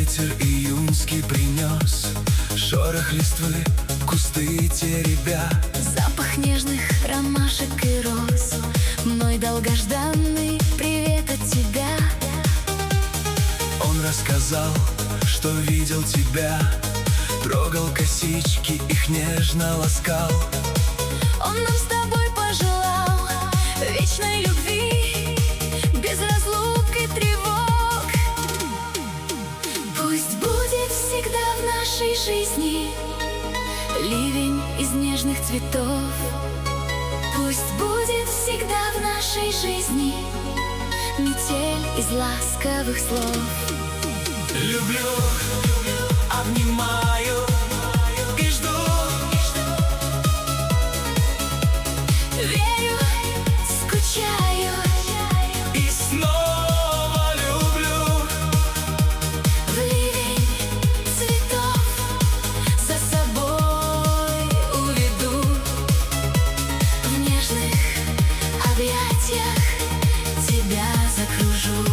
Ветер июньский принес шорох листвы, кусты теребя. Запах нежных ромашек и роз, мой долгожданный привет от тебя. Он рассказал, что видел тебя, трогал косички, их нежно ласкал. Он нам с тобой пожелал вечной любви, без разлук и тревог. Пусть будет всегда в нашей жизни ливень из нежных цветов. Пусть будет всегда в нашей жизни метель из ласковых слов. Люблю, обнимаю и жду. Верю, скучаю И снова люблю. в ливень цветов, за собой уведу. В нежных объятиях тебя закружу.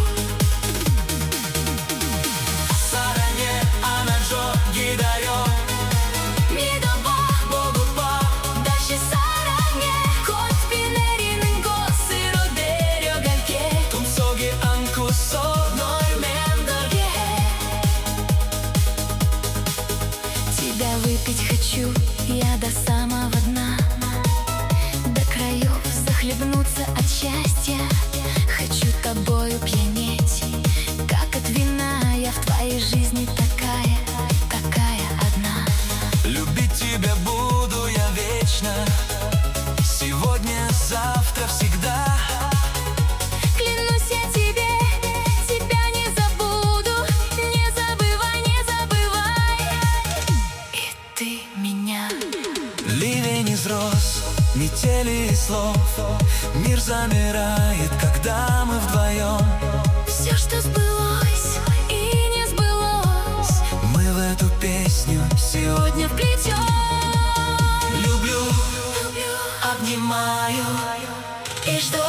Тебя выпить хочу я до самого дна, до краев захлебнуться от счастья. Хочу тобою пьянеть, как от вина. Я в твоей жизни такая, такая одна. Любить тебя буду я вечно, сегодня, завтра, всегда. Клянусь я тебе, тебя не забуду. Не забывай, не забывай и ты меня. Ливень из роз, метели и слов, мир замирает, когда мы вдвоем. Все, что сбылось и не сбылось, Мы в эту песню сегодня вплетем. люблю, Люблю, обнимаю и жду.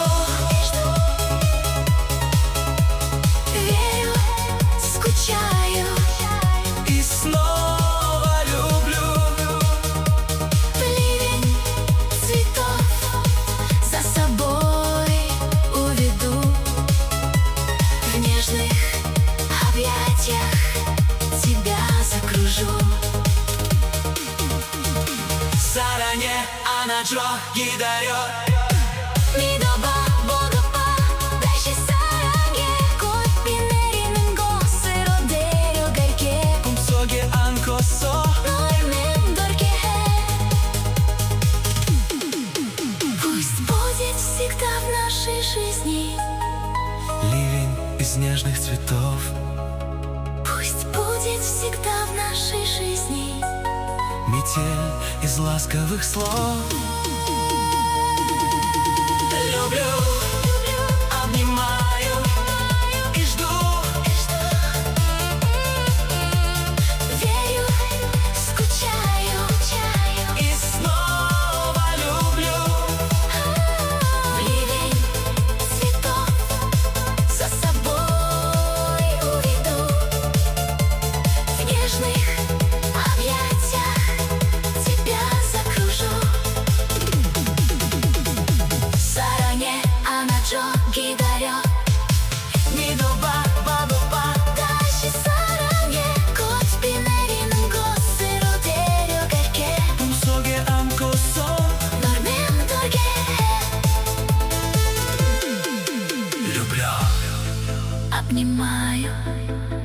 Верю, скучаю и снова люблю. в ливень цветов, за собой уведу. В нежных объятиях тебя закружу. Заранее она джоги дарет. Midaba Bogapa, дальше саранге, Копинеринен госеро дерево горьке, Пумсоге анкосо. Ноймен дорге. Пусть будет всегда в нашей жизни Ливень из нежных цветов. Пусть будет всегда в нашей жизни Метель из ласковых слов. Люблю, обнимаю и жду. Верю, скучаю И снова люблю. в ливень цветов, за собой уведу. В нежных объятиях тебя закружу. Заранее она джоги дарет. Midaba Bogapa, Дальше саранге, Копинеринен госеро дерево горьке, Пумсоге анкосо. Ноймен дорге. Люблю. Обнимаю